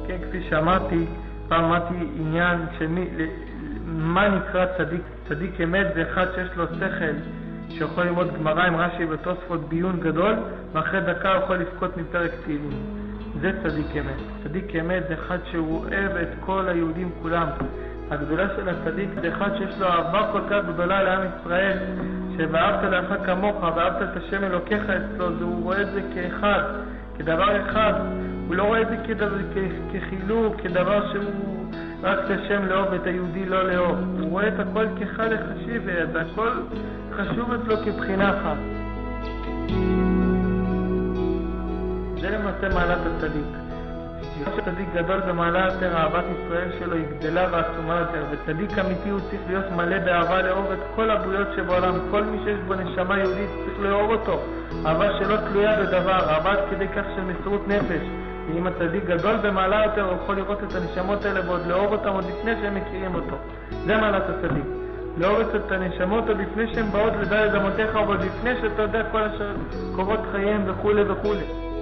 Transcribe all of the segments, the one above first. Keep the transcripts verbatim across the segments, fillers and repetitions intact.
כן, כפי שאמרתי, פעם אמרתי עניין שמי, מה נקרא צדיק? צדיק אמת זה אחד שיש לו שכל, שיכול ללמוד גמרא עם רש"י ותוספות ביון גדול, ואחרי דקה הוא יכול לפקוד מפרק תהילים. זה צדיק אמת. צדיק אמת זה אחד שהוא אוהב את כל היהודים כולם. הגדולה של הצדיק זה אחד שיש לו אהבה כל כך גדולה לעם ישראל, שאהבת לך כמוך ואהבת את השם אלוקיך אצלו, הוא רואה את זה כאחד, כדבר אחד. הוא לא רואה את זה כדבר, כחילוק, כדבר שהוא רק לשם לאהוב את היהודי לא לאהוב. הוא רואה את הכל כחד לחשיב, זה הכל חשוב אצלו כבחינה אחת. זה למעשה מעלת הצדיק. צדיק גדול במעלה יותר, אהבת ישראל שלו היא גדלה ועצומה יותר, וצדיק אמיתי הוא צריך להיות מלא באהבה לאהוב את כל הבריאות שבעולם. כל מי שיש בו נשמה יהודית צריך לאהוב אותו, אהבה שלא תלויה בדבר, אהבה כדי כך של מסירות נפש. ואם הצדיק גדול במעלה יותר הוא יכול לראות את הנשמות האלה ועוד לאהוב אותם עוד לפני שהם מכירים אותו. זה מעלת הצדיק, לאהוב את הנשמות עוד לפני שהן באות לדעת אמותיך, אבל לפני שאתה יודע כל אשר קורות חייהם וכו' וכו'.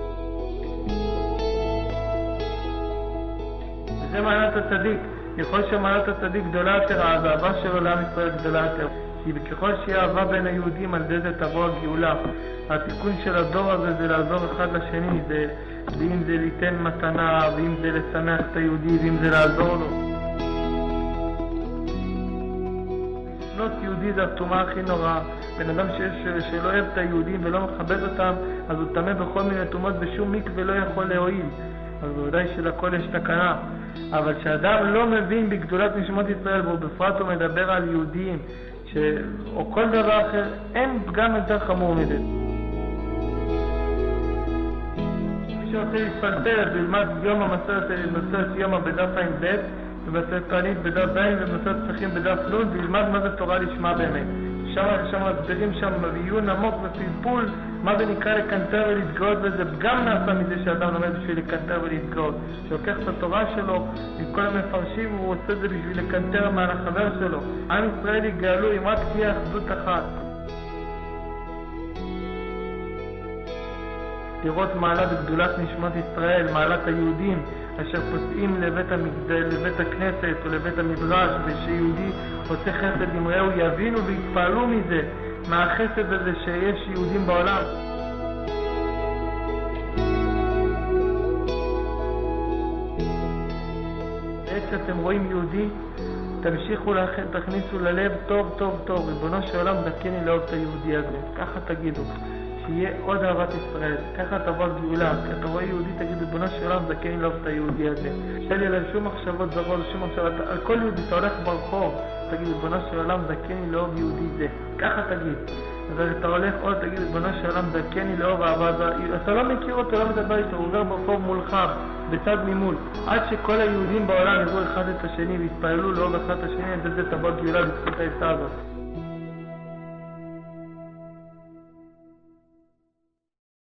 זה מעלת הצדיק. ככל שמעלת הצדיק גדולה יותר, האהבה שלו לעם ישראל גדולה יותר. כי ככל שיהיה אהבה בין היהודים, על זה זה תבוא הגאולה. התיקון של הדור הזה זה לעזור אחד לשני, זה, ואם זה ליתן מתנה, ואם זה לשמח את היהודי, ואם זה לעזור לו. להיות יהודי זה הטומאה הכי נוראה. בן אדם שיש, שלא אוהב את היהודים ולא מכבד אותם, אז הוא טמא בכל מיני טומאות, בשום מקווה לא יכול להועיל. אז בוודאי שלכל יש תקנה. אבל כשאדם לא מבין בגדולת נשמות ישראל, והוא בפרט הוא מדבר על יהודים, ש... או כל דבר אחר, אין פגם יותר חמור מזה. מי שרוצה להתפלטר, בלמד יום המסורת, מסורת יום בדף עין ב' ומסורת תענית בדף ז' ומסורת פסחים בדף נ', וילמד מה זה תורה לשמה באמת. שם שם מסבירים שם בעיון עמוק ופלפול מה זה נקרא לקנטר ולהתגאות, וזה גם נעשה מזה שאדם לומד בשביל לקנטר ולהתגאות, שלוקח את התורה שלו עם כל המפרשים והוא עושה את זה בשביל לקנטר מעל החבר שלו. עם ישראל יגאלו אם רק תהיה אחדות אחת. לראות מעלת גדולת נשמות ישראל, מעלת היהודים אשר פוסעים לבית המקדש, לבית הכנסת או לבית המדרש, ושיהודי עושה חסד עם רעהו יבינו ויתפעלו מזה, מהחסד הזה שיש יהודים בעולם. בעת שאתם רואים יהודי, תמשיכו לכם, תכניסו ללב טוב טוב טוב, ריבונו של עולם דקני לאהוב את היהודי הזה. ככה תגידו, שיהיה עוד אהבת ישראל, ככה תבוא גאולה. כי אתה רואה יהודי תגיד ריבונו של עולם דקני לאהוב את היהודי הזה. שאין לי לב שום מחשבות זרות, שום מחשבות, על כל יהודי אתה הולך ברחוב, תגיד ריבונו של עולם דקני לאהוב יהודי זה. ככה תגיד. אז אתה הולך עוד תגיד ריבונו של עולם דקני לאהוב אהבה זרה. אתה לא מכיר אותו, לא מדבר איתו, הוא עובר ברחוב מולך, בצד ממול. עד שכל היהודים בעולם יראו אחד את השני והתפעלו לאהוב אחד את השני, עד זה תבוא גאולה בזכות העצה הזאת.